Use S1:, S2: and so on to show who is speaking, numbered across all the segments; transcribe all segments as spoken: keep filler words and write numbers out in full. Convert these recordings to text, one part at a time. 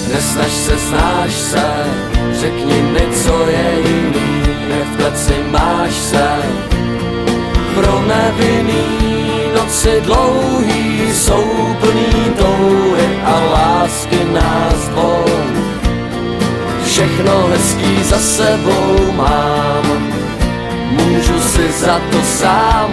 S1: Nesnaž se, znáš se, řekni mi, co je jiný, jak v kleci máš se. Pro nevinný noci dlouhý jsou plný touhy a lásky nás dvou. Všechno hezký za sebou mám, můžu si za to sám.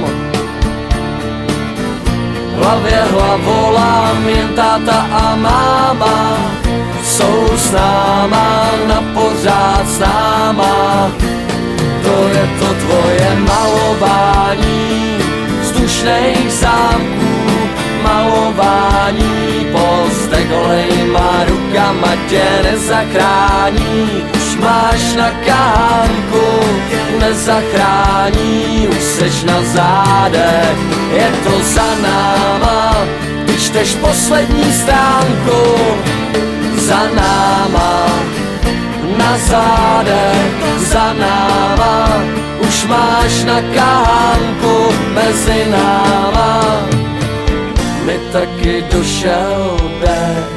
S1: V hlavě hlavolám, jen táta a máma jsou s náma, na pořád s náma. To je to tvoje malování vzdušných zámků, malování po zdech holejma rukama tě nezachrání. Už máš na kánku, nezachrání, už seš na zádech, je to za náma. Když čteš poslední stránku, za náma, na zádech, za náma, už máš na kánku mezi náma. Mi taky došel dech.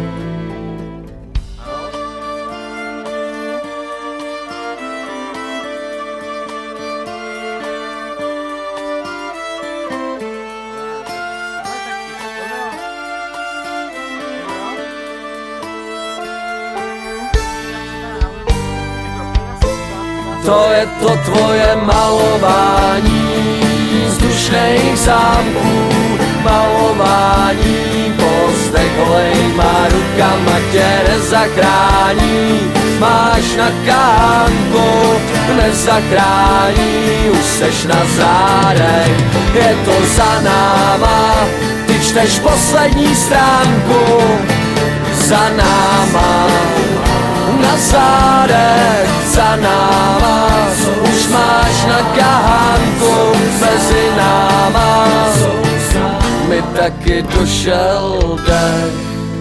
S1: To je to tvoje malování vzdušných zámků, malování po zdech holejma rukama tě nezachrání. Máš na kánku, nezachrání, už seš na zádech, je to za náma. Ty čteš poslední stránku, za náma, na zádech, za náma, už máš na kánku mezi náma. Mi taky došel dech.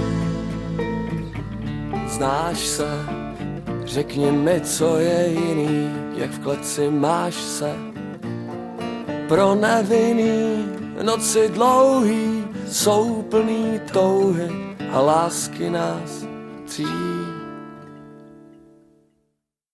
S1: Znáš se, řekni mi, co je jiný, jak v kleci máš se. Pro nevinný noci dlouhý jsou plný touhy a lásky nás tří.